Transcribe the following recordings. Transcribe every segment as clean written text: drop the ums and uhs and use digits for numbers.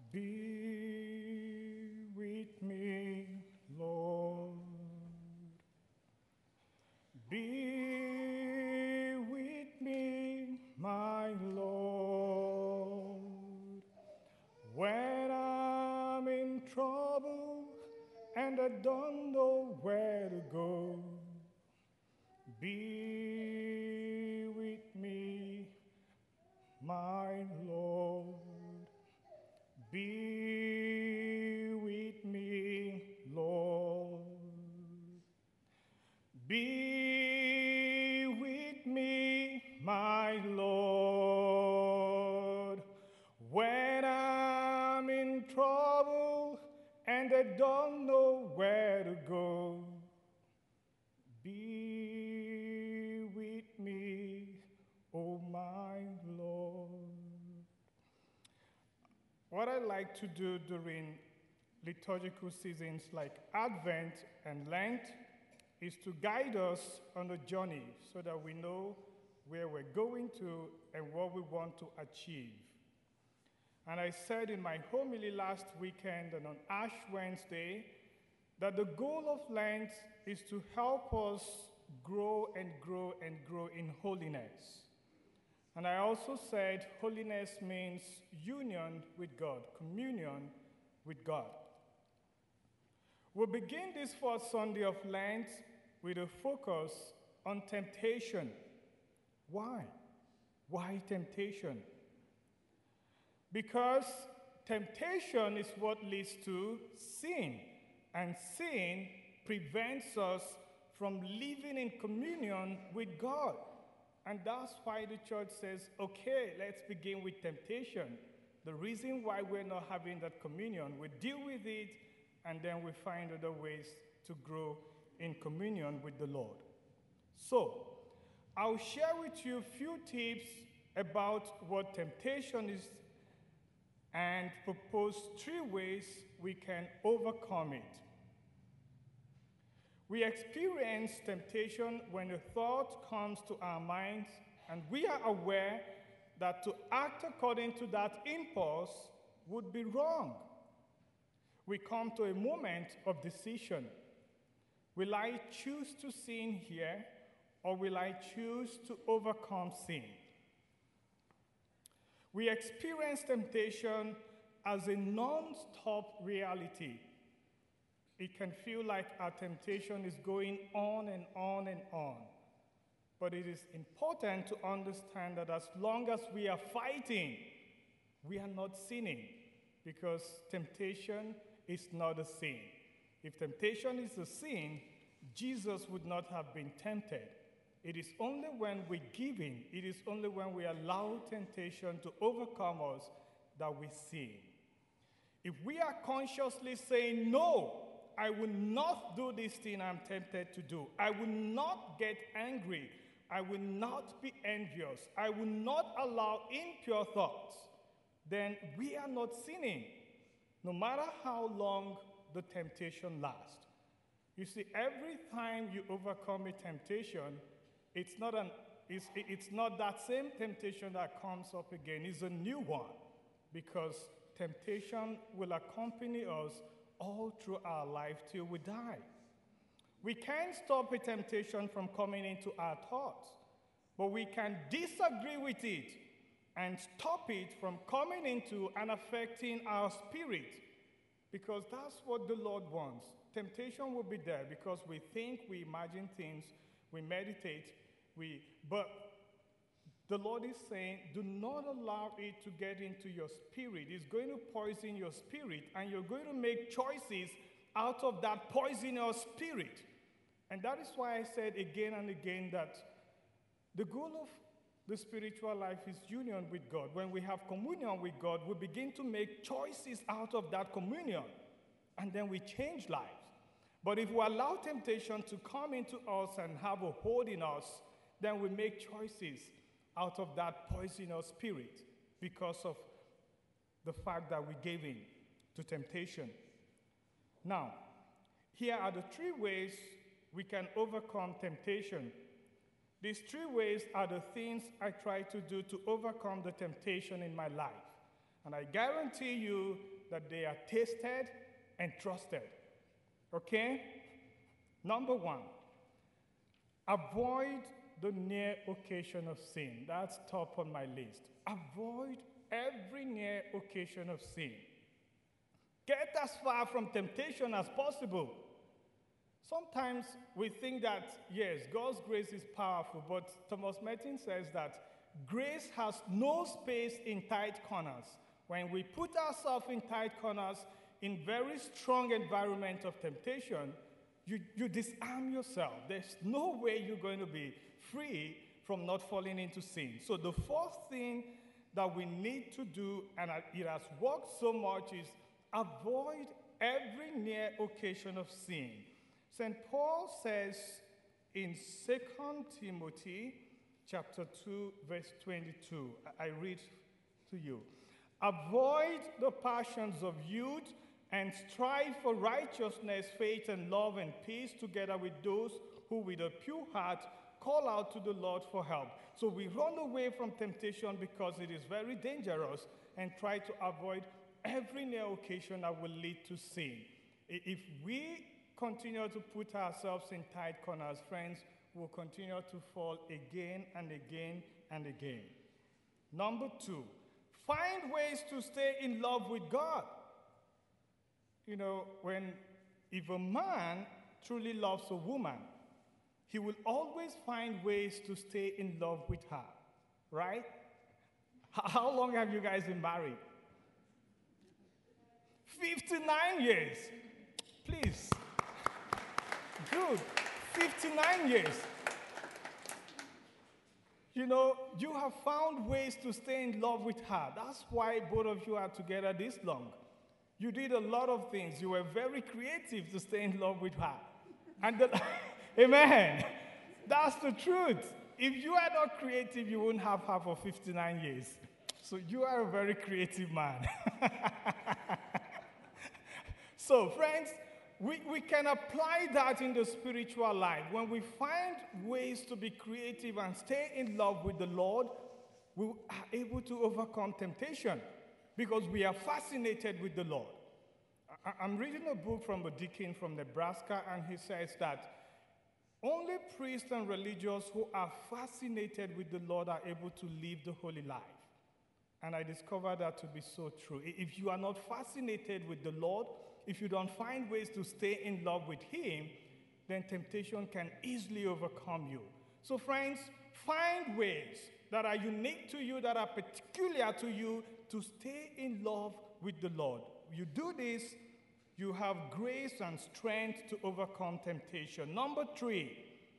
Be with me, Lord. Be with me, my Lord. When I'm in trouble and I don't know where to go, be with me, my Lord. Be with me, Lord. Be with me, my Lord. When I'm in trouble and I don't know where to go, be with me, oh my Lord. What I like to do during liturgical seasons like Advent and Lent is to guide us on a journey so that we know where we're going to and what we want to achieve. And I said in my homily last weekend and on Ash Wednesday that the goal of Lent is to help us grow and grow and grow in holiness. And I also said holiness means union with God, communion with God. We'll begin this first Sunday of Lent with a focus on temptation. Why? Why temptation? Because temptation is what leads to sin, and sin prevents us from living in communion with God. And that's why the church says, okay, let's begin with temptation. The reason why we're not having that communion, we deal with it, and then we find other ways to grow in communion with the Lord. So, I'll share with you a few tips about what temptation is and propose 3 ways we can overcome it. We experience temptation when a thought comes to our minds, and we are aware that to act according to that impulse would be wrong. We come to a moment of decision. Will I choose to sin here, or will I choose to overcome sin? We experience temptation as a non-stop reality. It can feel like our temptation is going on and on and on. But it is important to understand that as long as we are fighting, we are not sinning, because temptation is not a sin. If temptation is a sin, Jesus would not have been tempted. It is only when we give in, it is only when we allow temptation to overcome us that we sin. If we are consciously saying, no, I will not do this thing I'm tempted to do. I will not get angry. I will not be envious. I will not allow impure thoughts. Then we are not sinning, no matter how long the temptation lasts. You see, every time you overcome a temptation, it's not that same temptation that comes up again. It's a new one, because temptation will accompany us all through our life till we die. We can't stop a temptation from coming into our thoughts, but we can disagree with it and stop it from coming into and affecting our spirit, because that's what the Lord wants. Temptation will be there because we think, we imagine things, we meditate, but the Lord is saying, do not allow it to get into your spirit. It's going to poison your spirit, and you're going to make choices out of that poisonous spirit. And that is why I said again and again that the goal of the spiritual life is union with God. When we have communion with God, we begin to make choices out of that communion, and then we change lives. But if we allow temptation to come into us and have a hold in us, then we make choices out of that poisonous spirit because of the fact that we gave in to temptation. Now, here are the 3 ways we can overcome temptation. These 3 ways are the things I try to do to overcome the temptation in my life. And I guarantee you that they are tasted and trusted. Okay? Number one, avoid the near occasion of sin. That's top on my list. Avoid every near occasion of sin. Get as far from temptation as possible. Sometimes we think that, yes, God's grace is powerful, but Thomas Merton says that grace has no space in tight corners. When we put ourselves in tight corners, in very strong environment of temptation, you disarm yourself. There's no way you're going to be free from not falling into sin. So the first thing that we need to do, and it has worked so much, is avoid every near occasion of sin. St. Paul says in 2 Timothy chapter 2, verse 22, I read to you, avoid the passions of youth and strive for righteousness, faith, and love and peace together with those who with a pure heart call out to the Lord for help. So we run away from temptation because it is very dangerous and try to avoid every near occasion that will lead to sin. If we continue to put ourselves in tight corners, friends, we'll continue to fall again and again and again. Number two, find ways to stay in love with God. You know, if a man truly loves a woman, he will always find ways to stay in love with her, right? How long have you guys been married? 59 years. Please. Good. 59 years. You know, you have found ways to stay in love with her. That's why both of you are together this long. You did a lot of things. You were very creative to stay in love with her. And amen. That's the truth. If you are not creative, you wouldn't have her for 59 years. So you are a very creative man. So, friends, we can apply that in the spiritual life. When we find ways to be creative and stay in love with the Lord, we are able to overcome temptation because we are fascinated with the Lord. I'm reading a book from a deacon from Nebraska, and he says that only priests and religious who are fascinated with the Lord are able to live the holy life. And I discovered that to be so true. If you are not fascinated with the Lord, if you don't find ways to stay in love with Him, then temptation can easily overcome you. So friends, find ways that are unique to you, that are peculiar to you, to stay in love with the Lord. You do this, you have grace and strength to overcome temptation. Number three,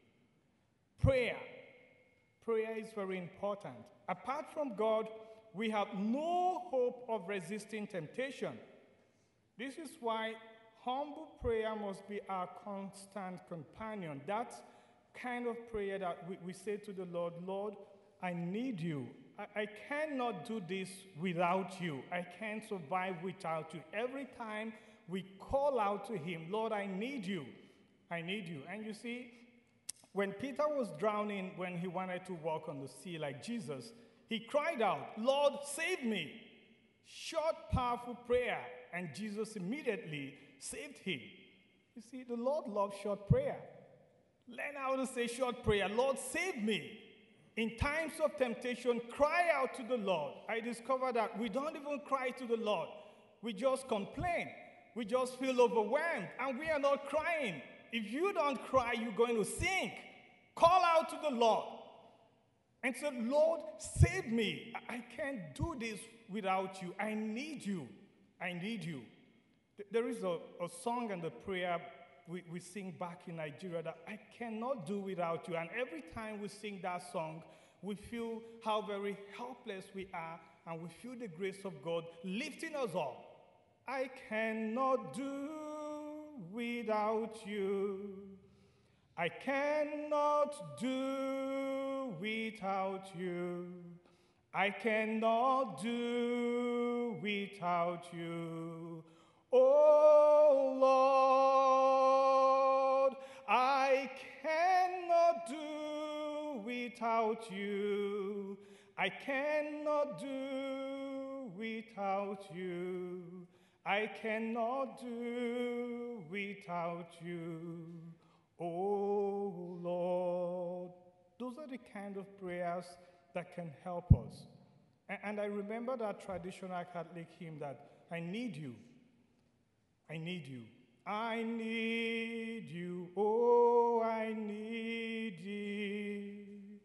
prayer. Prayer is very important. Apart from God, we have no hope of resisting temptation. This is why humble prayer must be our constant companion. That kind of prayer that we say to the Lord, Lord, I need you. I cannot do this without you. I can't survive without you. Every time we call out to Him, Lord, I need you. I need you. And you see, when Peter was drowning, when he wanted to walk on the sea like Jesus, he cried out, Lord, save me. Short, powerful prayer. And Jesus immediately saved him. You see, the Lord loves short prayer. Learn how to say short prayer. Lord, save me. In times of temptation, cry out to the Lord. I discovered that we don't even cry to the Lord. We just complain. We just feel overwhelmed, and we are not crying. If you don't cry, you're going to sink. Call out to the Lord and say, Lord, save me. I can't do this without you. I need you. I need you. There is a song and a prayer we sing back in Nigeria that I cannot do without you. And every time we sing that song, we feel how very helpless we are, and we feel the grace of God lifting us up. I cannot do without you. I cannot do without you. I cannot do without you. Oh Lord, I cannot do without you. I cannot do without you. I cannot do without you, oh Lord. Those are the kind of prayers that can help us. And I remember that traditional Catholic hymn that I need you. I need you. I need you, oh, I need thee.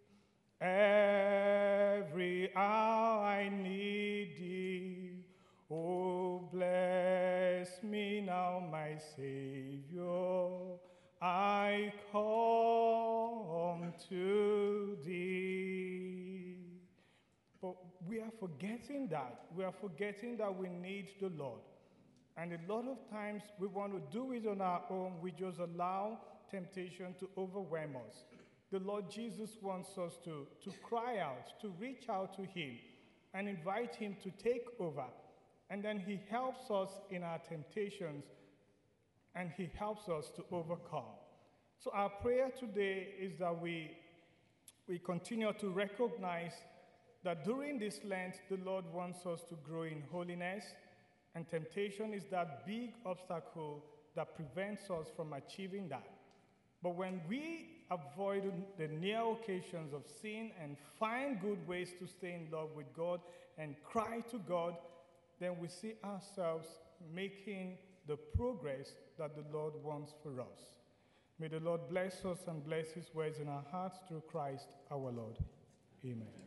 Every hour I need thee. Oh, bless me now, my Savior. I come to thee. But we are forgetting that. We are forgetting that we need the Lord. And a lot of times we want to do it on our own. We just allow temptation to overwhelm us. The Lord Jesus wants us to cry out, to reach out to him and invite him to take over. And then he helps us in our temptations and he helps us to overcome. So our prayer today is that we continue to recognize that during this Lent, the Lord wants us to grow in holiness. And temptation is that big obstacle that prevents us from achieving that. But when we avoid the near occasions of sin and find good ways to stay in love with God and cry to God, then we see ourselves making the progress that the Lord wants for us. May the Lord bless us and bless his words in our hearts through Christ our Lord. Amen.